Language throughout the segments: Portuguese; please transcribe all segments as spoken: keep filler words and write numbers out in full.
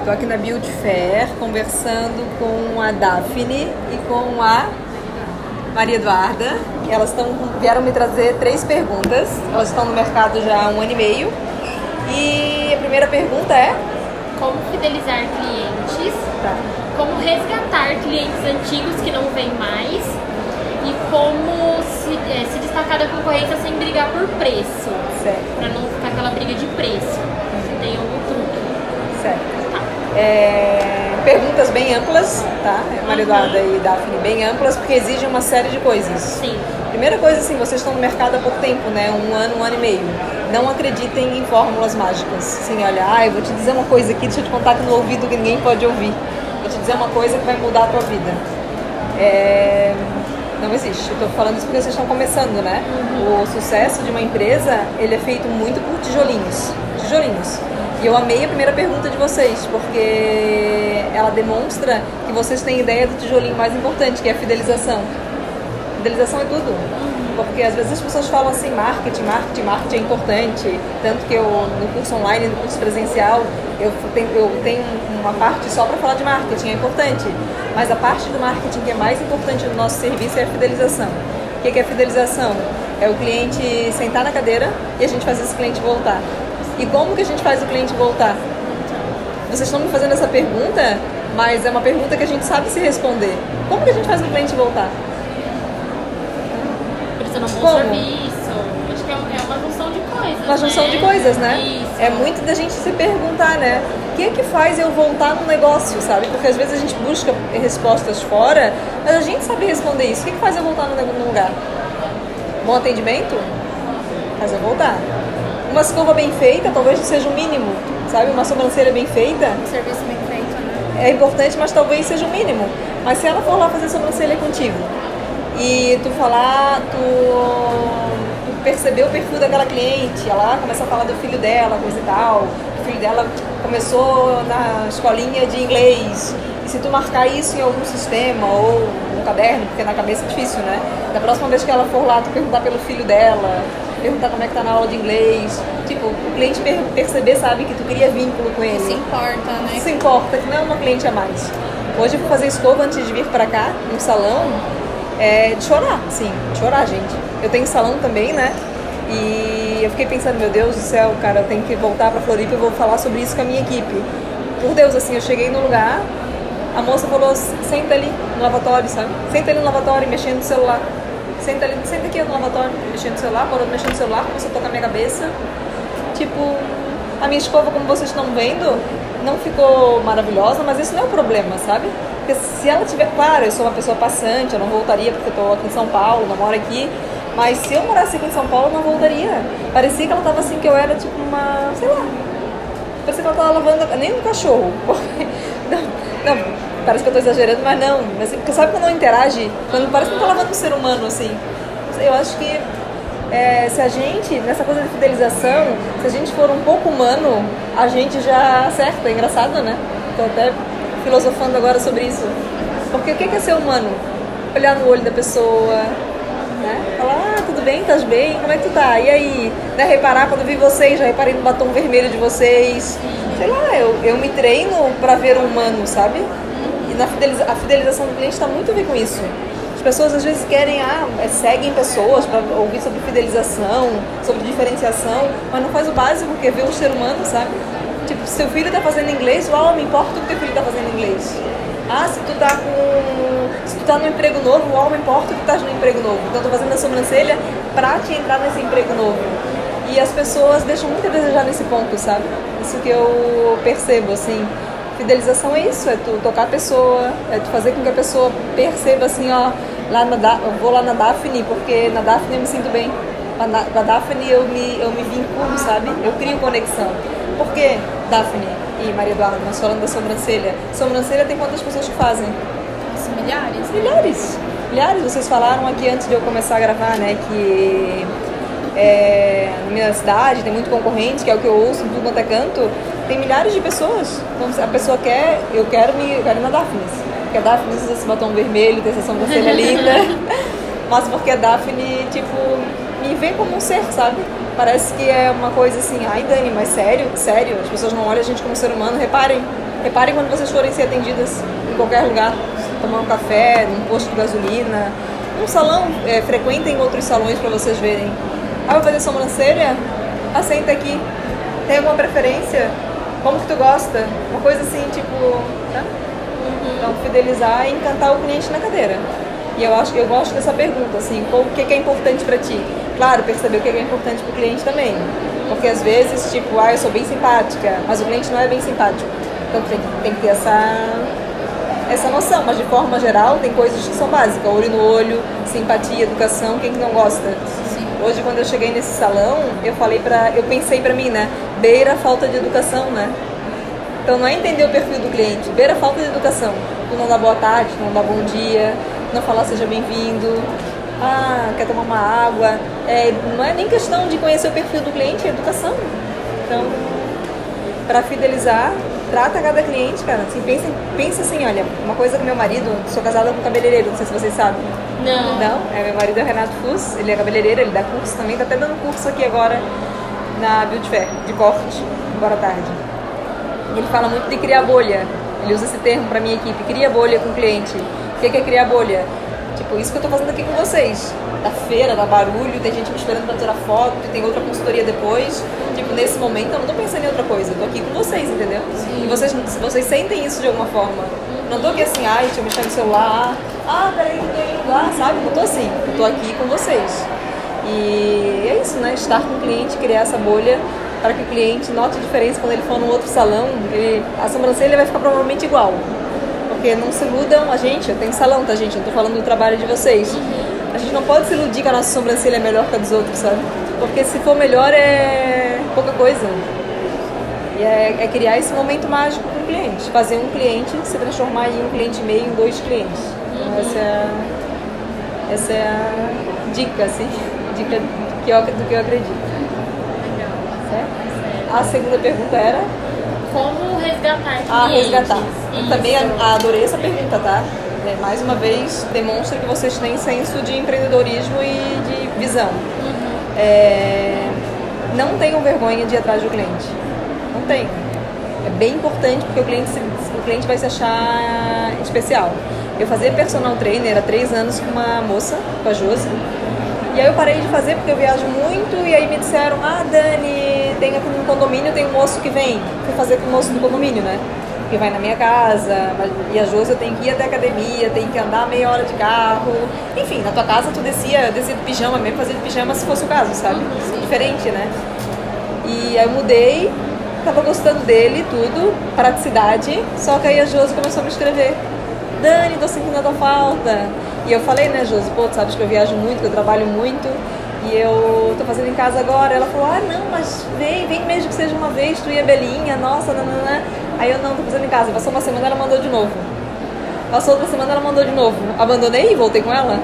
Estou aqui na Beauty Fair conversando com a Daphne e com a Maria Eduarda. Elas tão, vieram me trazer três perguntas. Elas estão no mercado já há um ano e meio. E a primeira pergunta é: como fidelizar clientes, tá. como resgatar clientes antigos que não vêm mais e como se, é, se destacar da concorrência sem brigar por preço, para não ficar aquela briga de preço. Se tem algum truque. Certo. Tá. É, perguntas bem amplas, tá? Maria Eduarda Uhum. e Daphne, bem amplas, porque exigem uma série de coisas. Sim. Primeira coisa, assim, vocês estão no mercado há pouco tempo, né? Um ano, um ano e meio. Não acreditem em fórmulas mágicas. Assim, olha, ah, eu vou te dizer uma coisa aqui, deixa eu te contar aqui no ouvido que ninguém pode ouvir. Vou te dizer uma coisa que vai mudar a tua vida. É... Não existe. Eu tô falando isso porque vocês estão começando, né? Uhum. O sucesso de uma empresa, ele é feito muito por tijolinhos. Tijolinhos. E eu amei a primeira pergunta de vocês, porque ela demonstra que vocês têm ideia do tijolinho mais importante, que é a fidelização. Fidelização é tudo. Porque às vezes as pessoas falam assim, marketing, marketing, marketing é importante. Tanto que eu, no curso online, no curso presencial, eu tenho, eu tenho uma parte só para falar de marketing, é importante. Mas a parte do marketing que é mais importante no nosso serviço é a fidelização. O que é a fidelização? É o cliente sentar na cadeira e a gente faz esse cliente voltar. E como que a gente faz o cliente voltar? Vocês estão me fazendo essa pergunta, mas é uma pergunta que a gente sabe se responder. Como que a gente faz o cliente voltar? Prestando um bom Como? serviço. Acho que é uma junção de coisas. Uma junção né? de coisas, né? Isso. É muito da gente se perguntar, né? O que é que faz eu voltar no negócio, sabe? Porque às vezes a gente busca respostas fora, mas a gente sabe responder isso. O que é que faz eu voltar no no lugar? Bom atendimento? Faz eu voltar. Uma escova bem feita talvez não seja o mínimo, sabe? Uma sobrancelha bem feita Um serviço bem feito, né? é importante, mas talvez seja o mínimo. Mas se ela for lá fazer sobrancelha contigo e tu falar, tu, tu perceber o perfil daquela cliente, ela começa a falar do filho dela, coisa e tal, o filho dela começou na escolinha de inglês, e se tu marcar isso em algum sistema ou no caderno, porque na cabeça é difícil, né? Da próxima vez que ela for lá, tu perguntar pelo filho dela, perguntar como é que tá na aula de inglês, tipo, o cliente per- perceber, sabe, que tu cria vínculo com ele. Se importa, né? Se importa, que não é uma cliente a mais. Hoje eu fui fazer escova antes de vir pra cá, no salão, é de chorar, sim, de chorar, gente. Eu tenho salão também, né? E eu fiquei pensando, meu Deus do céu, cara, eu tenho que voltar pra Floripa e eu vou falar sobre isso com a minha equipe. Por Deus, assim, eu cheguei no lugar, a moça falou, senta ali no lavatório, sabe? Senta ali no lavatório, mexendo no celular. Senta ali, senta aqui no lavatório, mexendo no celular, parou de mexer no celular, começou a tocar minha cabeça. Tipo, a minha escova, como vocês estão vendo, não ficou maravilhosa, mas isso não é o problema, sabe? Porque se ela tiver, claro, eu sou uma pessoa passante, eu não voltaria porque eu tô aqui em São Paulo, não moro aqui, mas se eu morasse aqui em São Paulo, eu não voltaria. Parecia que ela tava assim, que eu era tipo uma, sei lá, parecia que ela tava lavando, nem um cachorro. Não, não, parece que eu tô exagerando, mas não, mas, porque sabe quando não interage? Quando parece que não tá lavando um ser humano, assim. Eu acho que é, se a gente, nessa coisa de fidelização, se a gente for um pouco humano, a gente já acerta. É engraçado, né? Tô até filosofando agora sobre isso. Porque o que é ser humano? Olhar no olho da pessoa, né? Falar, ah, tudo bem, estás bem? Como é que tu tá? E aí? Né? Reparar quando eu vi vocês, já reparei no batom vermelho de vocês. Sei lá, eu, eu me treino pra ver o humano, sabe? E na fideliza- a fidelização do cliente tá muito a ver com isso. As pessoas às vezes querem, ah, é, seguem pessoas para ouvir sobre fidelização, sobre diferenciação, mas não faz o básico, que é ver o ser humano, sabe? Tipo, se teu filho tá fazendo inglês, uau, me importa o que teu filho tá fazendo inglês. Ah, se tu tá com... se tu tá no emprego novo, uau, me importa que tu tá no emprego novo. Então eu tô fazendo a sobrancelha pra te entrar nesse emprego novo. E as pessoas deixam muito a desejar nesse ponto, sabe? Isso que eu percebo, assim. Fidelização é isso, é tu tocar a pessoa, é tu fazer com que a pessoa perceba assim, ó, lá na da... eu vou lá na Daphne, porque na Daphne eu me sinto bem. Na Daphne eu me, eu me vinculo, sabe? Eu crio conexão. Por quê, Daphne e Maria Eduarda, nós falando da sobrancelha? Sobrancelha tem quantas pessoas que fazem? Nossa, milhares. Milhares. Milhares. Vocês falaram aqui antes de eu começar a gravar, né, que é, na minha cidade tem muito concorrente, que é o que eu ouço em tudo quanto é canto, tem milhares de pessoas. Então a pessoa quer, eu quero me, eu quero ir na Daphne. Porque a Daphne usa esse batom vermelho, tem essa sobrancelha linda. Mas porque a Daphne, tipo, me vê como um ser, sabe? Parece que é uma coisa assim, ai Dani, mas sério, sério, as pessoas não olham a gente como ser humano, reparem, Reparem quando vocês forem ser atendidas em qualquer lugar, tomar um café, num posto de gasolina, num salão, é, frequentem outros salões para vocês verem. Ah, vai fazer sobrancelha? Ah, senta aqui. Tem alguma preferência? Como que tu gosta? Uma coisa assim, tipo... Tá? Uhum. Então, fidelizar e encantar o cliente na cadeira. E eu acho que eu gosto dessa pergunta, assim, o que é importante para ti? Claro, perceber o que é importante para o cliente também. Porque às vezes, tipo, ah, eu sou bem simpática, mas o cliente não é bem simpático. Então tem, tem que ter essa, essa noção. Mas de forma geral, tem coisas que são básicas. Olho no olho, simpatia, educação, quem que não gosta? Sim. Hoje, quando eu cheguei nesse salão, eu falei pra, eu pensei pra mim, né? Beira a falta de educação, né? Então não é entender o perfil do cliente, beira a falta de educação. Tu não dá boa tarde, tu não dá bom dia, não falar seja bem-vindo, ah, quer tomar uma água. É, não é nem questão de conhecer o perfil do cliente, é educação. Então, para fidelizar, trata cada cliente, cara. Assim, pensa, pensa assim, olha, uma coisa com meu marido, sou casada com um cabeleireiro, não sei se vocês sabem. Não. Não? É, meu marido é o Renato Fuss, ele é cabeleireiro, ele dá curso também, tá até dando curso aqui agora na Beauty Fair, de corte, agora à tarde. Ele fala muito de criar bolha, ele usa esse termo pra minha equipe, cria bolha com o cliente. O que é criar bolha? Tipo, isso que eu tô fazendo aqui com vocês. Da feira, dá barulho, tem gente me esperando pra tirar foto, tem outra consultoria depois. Tipo, nesse momento eu não tô pensando em outra coisa, eu tô aqui com vocês, entendeu? Sim. E vocês, vocês sentem isso de alguma forma. Não tô aqui assim, ai, deixa eu mexer no celular, ah, peraí, não tem lá, sabe? Não tô assim, eu tô aqui com vocês. E é isso, né? Estar com o cliente, criar essa bolha para que o cliente note a diferença quando ele for num outro salão. Ele, a sobrancelha vai ficar provavelmente igual. Porque não se iludam, a gente, eu tenho salão, tá, gente? Eu não tô falando do trabalho de vocês. A gente não pode se iludir que a nossa sobrancelha é melhor que a dos outros, sabe? Porque se for melhor é pouca coisa. E é, é criar esse momento mágico com o cliente. Fazer um cliente se transformar em um cliente e meio, em dois clientes. Então, essa é a, essa é a dica, assim, dica do que eu, do que eu acredito. Legal. Certo? A segunda pergunta era... Como resgatar clientes? Ah, resgatar. Eu também adorei essa pergunta, tá? É, mais uma vez, demonstra que vocês têm senso de empreendedorismo e de visão. Uhum. É, não tenham vergonha de ir atrás do cliente. Não tenham. É bem importante porque o cliente, se, o cliente vai se achar especial. Eu fazia personal trainer há três anos com uma moça, com a Josi. E aí eu parei de fazer porque eu viajo muito e aí me disseram, ah, Dani, tem aqui no condomínio, tem um moço que vem. Fui fazer com o moço do condomínio, né? Que vai na minha casa, e a Josi eu tenho que ir até a academia, tenho que andar meia hora de carro. Enfim, na tua casa tu descia, descia de pijama mesmo, fazia de pijama se fosse o caso, sabe? Diferente, né? E aí eu mudei, tava gostando dele, tudo, praticidade, só que aí a Josi começou a me escrever. Dani, tô sentindo a tua falta. E eu falei, né, Josi, pô, tu sabes que eu viajo muito, que eu trabalho muito, e eu tô fazendo em casa agora. Ela falou, ah, não, mas vem, vem mesmo que seja uma vez, tu e a Belinha, nossa, nananã. Aí eu, não, tô fazendo em casa. Passou uma semana, ela mandou de novo. Passou outra semana, ela mandou de novo. Abandonei e voltei com ela.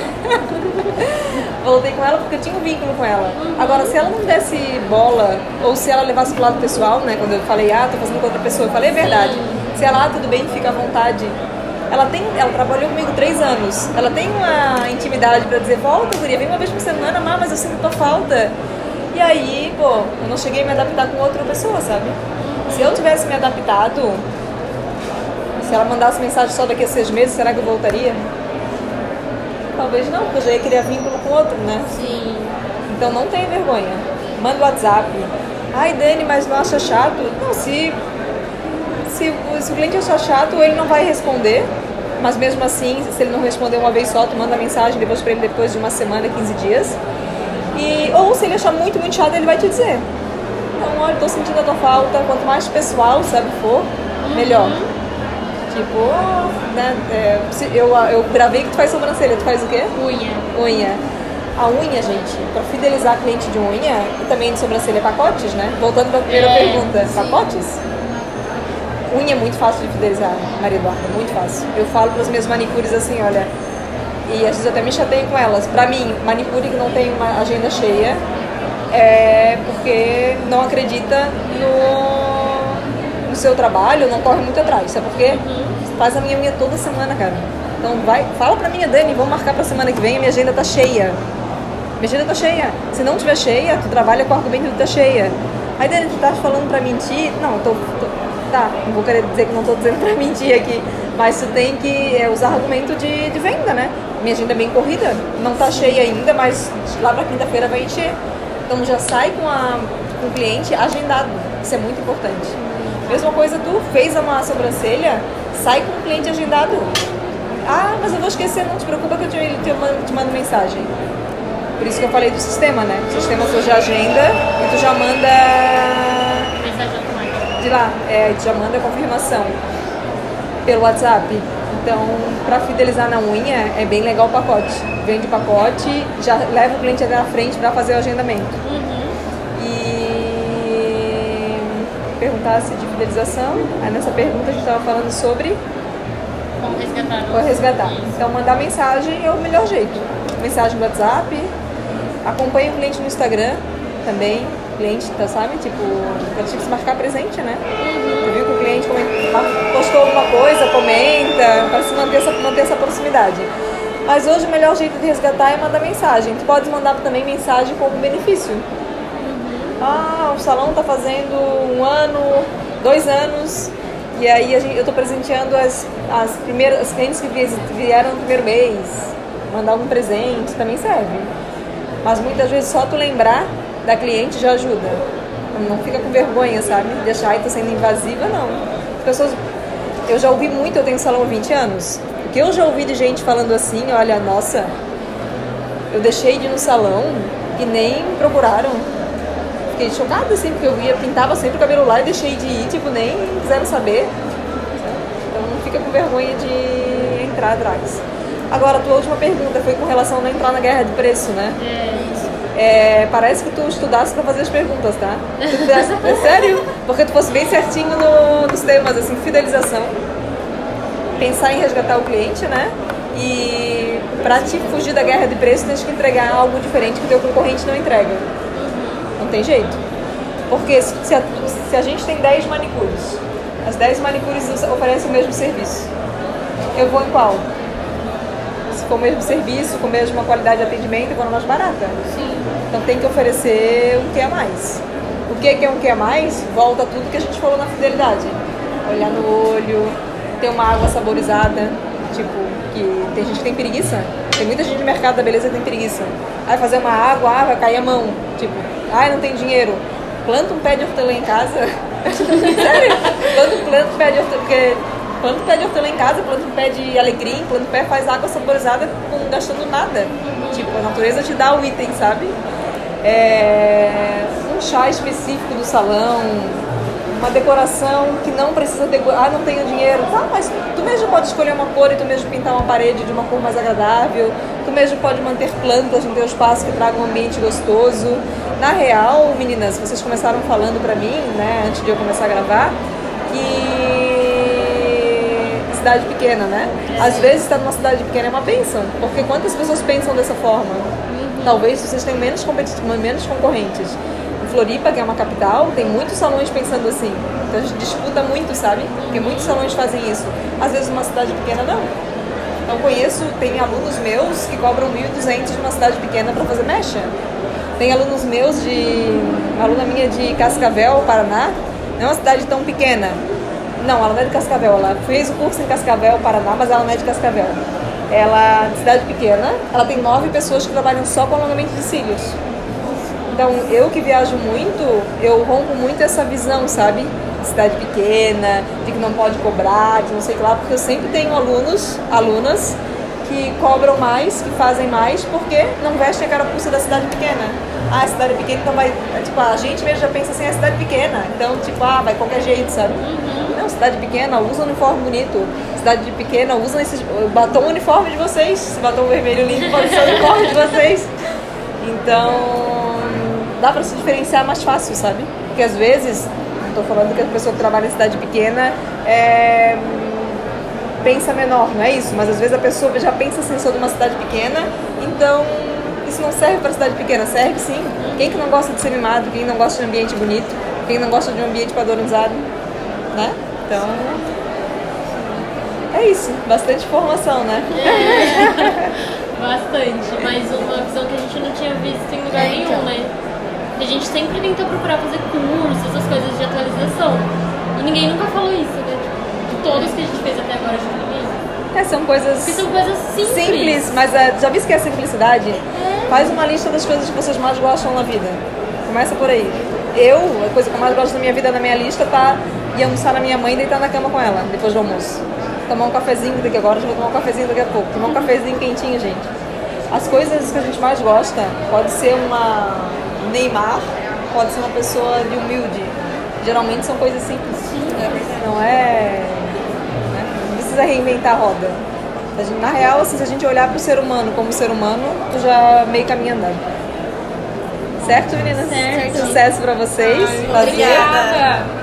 Voltei com ela porque eu tinha um vínculo com ela. Agora, se ela não desse bola, ou se ela levasse pro lado pessoal, né, quando eu falei, ah, tô fazendo com outra pessoa, eu falei, é verdade. Se ela, ah, tudo bem, fica à vontade. Ela, tem, ela trabalhou comigo três anos. Ela tem uma intimidade pra dizer, volta, guria, vem uma vez por semana, mas eu sinto tua falta. E aí, pô, eu não cheguei a me adaptar com outra pessoa, sabe? Se eu tivesse me adaptado, se ela mandasse mensagem só daqui a seis meses, será que eu voltaria? Talvez não, porque eu já ia criar vínculo com outro, né? Sim. Então não tenha vergonha. Manda o WhatsApp. Ai, Dani, mas não acha chato? Não, se... Se, se o cliente achar chato, ele não vai responder, mas mesmo assim, se ele não responder uma vez só, tu manda mensagem depois pra ele depois de uma semana, quinze dias. E, ou se ele achar muito, muito chato, ele vai te dizer. Então, olha, tô sentindo a tua falta, quanto mais pessoal, sabe, for, melhor. Uhum. Tipo, né, é, eu, eu gravei que tu faz sobrancelha, tu faz o quê? Unha. Unha. A unha, gente, pra fidelizar cliente de unha, e também de sobrancelha, pacotes, né? Voltando pra primeira é, pergunta, sim. Pacotes? Unha é muito fácil de fidelizar, Maria Eduarda, muito fácil. Eu falo para as minhas manicures assim, olha, e às vezes eu até me chateio com elas. Pra mim, manicure que não tem uma agenda cheia é porque não acredita no, no seu trabalho, não corre muito atrás. Sabe por quê? Uhum. Faz a minha unha toda semana, cara. Então vai, fala pra mim, Dani, vamos marcar pra semana que vem, a minha agenda tá cheia. Minha agenda tá cheia. Se não tiver cheia, tu trabalha com o argumento que tá cheia. Aí, Dani, tu tá falando pra mentir? Não, eu tô... tô Tá, não vou querer dizer que não estou dizendo pra mentir aqui, mas tu tem que é, usar argumento de, de venda, né? Minha agenda é bem corrida, não tá cheia ainda, mas lá pra quinta-feira vai encher. Então já sai com, a, com o cliente agendado, isso é muito importante. Mesma coisa, tu fez uma sobrancelha, sai com o cliente agendado. Ah, mas eu vou esquecer, não te preocupa que eu te, te, mando, te mando mensagem. Por isso que eu falei do sistema, né? O sistema tu já agenda e tu já manda... Mensagem automática. De lá, é, tu já manda a confirmação pelo WhatsApp. Então, pra fidelizar na unha, é bem legal o pacote. Vende o pacote, já leva o cliente até na frente pra fazer o agendamento. Uhum. E... perguntasse de fidelização. Aí nessa pergunta a gente tava falando sobre... Como resgatar. Vou resgatar. Então, mandar mensagem é o melhor jeito. Mensagem no WhatsApp, acompanha o cliente no Instagram também. O cliente, tá, sabe? Tipo, pra tipo, se marcar presente, né? Uhum. Tu viu que o cliente comenta, postou alguma coisa, comenta, para se manter essa, manter essa proximidade. Mas hoje o melhor jeito de resgatar é mandar mensagem. Tu pode mandar também mensagem como benefício. Uhum. Ah, o salão tá fazendo um ano, dois anos. E aí a gente, eu tô presenteando as, as primeiras as clientes que vieram no primeiro mês. Mandar algum presente também serve. Mas muitas vezes só tu lembrar da cliente já ajuda. Não fica com vergonha, sabe? De achar que tô sendo invasiva, não. As pessoas... Eu já ouvi muito, eu tenho salão há vinte anos. O que eu já ouvi de gente falando assim, olha, nossa, eu deixei de ir no salão e nem procuraram. Fiquei chocada, assim, porque eu ia, pintava sempre o cabelo lá e deixei de ir, tipo, nem quiseram saber. Então não fica com vergonha de entrar atrás. Agora, a tua última pergunta foi com relação a não entrar na guerra de preço, né? É isso. É, parece que tu estudasse pra fazer as perguntas, tá? Tu fizesse, é sério? Porque tu fosse bem certinho no, nos temas, assim, fidelização, pensar em resgatar o cliente, né? E pra te fugir da guerra de preço, tens que entregar algo diferente que o teu concorrente não entrega. Não tem jeito. Porque se a, se a gente tem dez manicures, as dez manicures oferecem o mesmo serviço. Eu vou em qual? Se for o mesmo serviço, com a mesma qualidade de atendimento, eu vou na mais barata. Sim. Então tem que oferecer um que a mais. O que é um que a mais? Volta tudo que a gente falou na fidelidade. Olhar no olho, ter uma água saborizada, tipo, que tem gente que tem preguiça. Tem muita gente no mercado da beleza que tem preguiça. Aí fazer uma água, ah, vai cair a mão. Tipo, ai, não tem dinheiro. Planta um pé de hortelã em casa. Sério? Planta um planta um pé de hortelã, porque planta um pé de hortelã em casa, planta um pé de alecrim, planta um pé, faz água saborizada não gastando nada. Tipo, a natureza te dá o item, sabe? É, um chá específico do salão, uma decoração que não precisa decorar, ah, não tenho dinheiro, tá, mas tu mesmo pode escolher uma cor e tu mesmo pintar uma parede de uma cor mais agradável, tu mesmo pode manter plantas no teu espaço que tragam um ambiente gostoso. Na real, meninas, vocês começaram falando pra mim, né, antes de eu começar a gravar, que cidade pequena, né? Às vezes estar numa cidade pequena é uma bênção, porque quantas pessoas pensam dessa forma? Talvez vocês tenham menos, menos concorrentes. Em Floripa, que é uma capital, tem muitos salões pensando assim. Então a gente disputa muito, sabe? Porque muitos salões fazem isso. Às vezes numa cidade pequena, não. Então conheço, tem alunos meus que cobram mil e duzentos numa cidade pequena para fazer mecha. Tem alunos meus de... Uma aluna minha de Cascavel, Paraná. Não é uma cidade tão pequena. Não, ela não é de Cascavel. Ela fez o curso em Cascavel, Paraná, mas ela não é de Cascavel. Ela é de cidade pequena, ela tem nove pessoas que trabalham só com alongamento de cílios. Então, eu que viajo muito, eu rompo muito essa visão, sabe? De cidade pequena, de que não pode cobrar, de não sei o que lá, porque eu sempre tenho alunos, alunas que cobram mais, que fazem mais, porque não vestem a carapuça da cidade pequena. Ah, a cidade pequena, então vai... Tipo, a gente mesmo já pensa assim, é cidade pequena, então, tipo, ah, vai qualquer jeito, sabe? Não, cidade pequena, usa um uniforme bonito. Cidade pequena, usa esse batom uniforme de vocês. Esse batom vermelho lindo pode ser o uniforme de vocês. Então, dá pra se diferenciar mais fácil, sabe? Porque às vezes, não tô falando que a pessoa que trabalha em cidade pequena é, pensa menor, não é isso? Mas às vezes a pessoa já pensa assim, sou de uma cidade pequena, então isso não serve pra cidade pequena, serve sim. Quem que não gosta de ser mimado, quem não gosta de um ambiente bonito, quem não gosta de um ambiente padronizado, né? Então, é isso, bastante informação, né? É, bastante, mas uma visão que a gente não tinha visto em lugar É, nenhum, então. né? A gente sempre tentou procurar fazer cursos, essas coisas de atualização. E ninguém nunca falou isso, né? De todos que a gente fez até agora, acho que ninguém. É, são coisas... Porque são coisas simples. Simples, mas é, já visto que é a simplicidade? É. Faz uma lista das coisas que vocês mais gostam na vida. Começa por aí. Eu, a coisa que eu mais gosto da minha vida, na minha lista, tá ir almoçar na minha mãe e deitar na cama com ela, depois do almoço. Tomar um cafezinho daqui agora, eu vou tomar um cafezinho daqui a pouco. Tomar um cafezinho quentinho, gente. As coisas que a gente mais gosta, pode ser uma Neymar, pode ser uma pessoa de humilde. Geralmente são coisas simples. Sim. Não é... Não precisa reinventar a roda. A gente, na real, assim, se a gente olhar pro ser humano como ser humano, tu já meio caminho andando. Certo, meninas? Certo. Sucesso pra vocês. Ai, Prazer. obrigada.